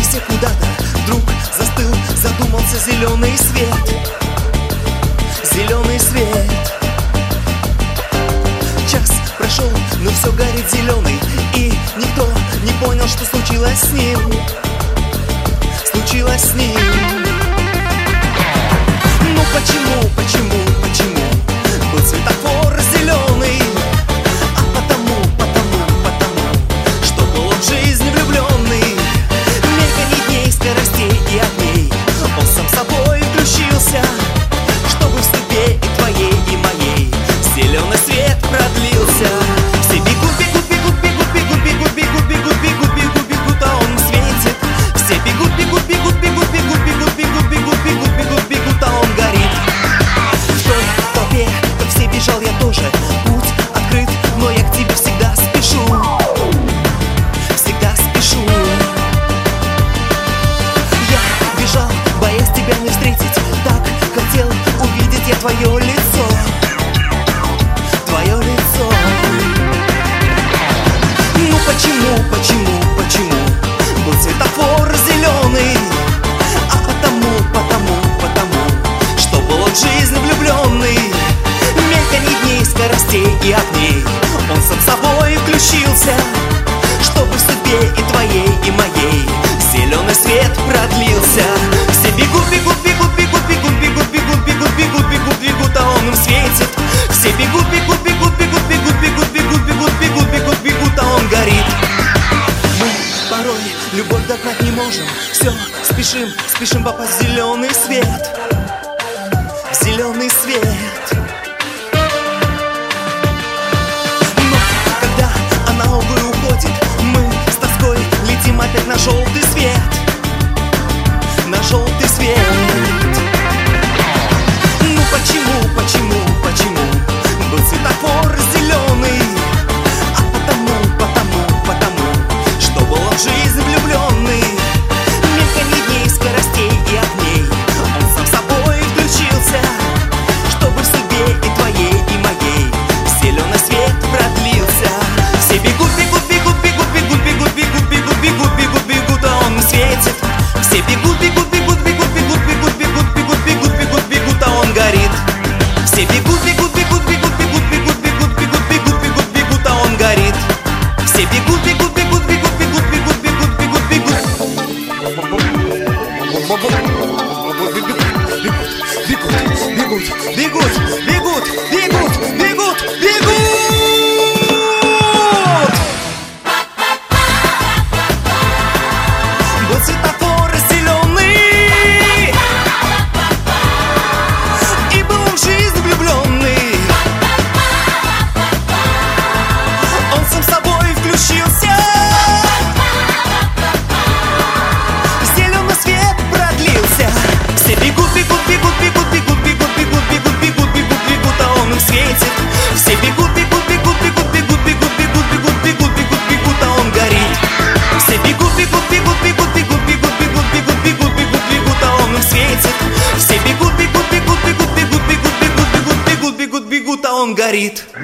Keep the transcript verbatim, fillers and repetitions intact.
все куда-то, вдруг застыл, задумался зеленый свет. Зеленый свет. Час прошел, но все горит зеленый, и никто не понял, что случилось с ним. Случилось с ним. Ну почему, почему, почему был светофор зеленый? А потому, потому, потому, что был он в жизни влюбленный. Мельканье дней, скоростей и огней, он сам собой включился, чтобы в судьбе и твоей, и моей зеленый свет продлился. Все бегут, бегут, бегут, бегут, бегут, бегут, бегут, бегут, бегут, бегут, бегут, а он светит. Все бегут, бегут, бегут, бегут, бегут, бегут, бегут, бегут, бегут, бегут, бегут, а он горит. В той толпе, как все бежал, я тоже. Путь открыт, но я к тебе всегда спешу. Всегда спешу. Я бежал, боясь тебя не встретить. Так хотел увидеть я твое лицо. Твое лицо. Ну почему, почему, почему был светофор зеленый? А потому, потому, потому, что был он в жизни влюбленный. Мельканье дней, скоростей и огней, он сам собой включился, чтобы в судьбе и твоей, и моей зеленый свет продлился. Все бегут, бегут, бегут, бегут, бегут, бегут, бегут, бегут, бегут, бегут, бегут, а он им светит. Все бегут, бегут, бегут, бегут, бегут, бегут, бегут, бегут, бегут, бегут, бегут, а он горит. Мы порой любовь догнать не можем. Все, спешим, спешим попасть в зеленый свет. В зеленый свет. Но когда она, увы, уходит, мы с тоской летим опять на желтый свет. На желтый свет. Ну почему, почему, почему был светофор зеленый? А потому, потому, потому, что был он в жизни влюбленный. Мельканье дней, скоростей и огней, он сам собой включился, чтобы в судьбе и твоей, и моей зеленый свет продлился. Все бегут, бегут, бегут, бегут, бегут, бегут, бегут, бегут, бегут, бегут, бегут, а он светит. Все бегут, бегут, бегут, бегут, бегут, бегут, бегут, бегут, бегут, бегут, бегут, а он горит. Все бегут, бегут, бегут, бегут, бегут, бегут, бегут, бегут, бегут, бегут, бегут, а он горит. Все бегут, бегут, бегут, бегут, бегут, бегут, бегут, бегут, бегут. Бегут, бегут, бегут, бегут, бегут, бегут. Был светофор зеленый, и был он в жизнь влюбленный. Он сам собой включился, зеленый свет продлился. Все бегут, бегут, бегут, бегут, бегут, бегут, бегут, бегут, бегут, бегут, бегут, а он им светит. Все бегут, бегут, бегут, бегут, бегут, бегут, бегут, бегут, бегут, бегут, бегут, а он горит. Все бегут, бегут, бегут, бегут, бегут, бегут, бегут, бегут, бегут, бегут, бегут, а он им светит. Все бегут, бегут, бегут, бегут, бегут, бегут, бегут, бегут, бегут, бегут, бегут, а он горит.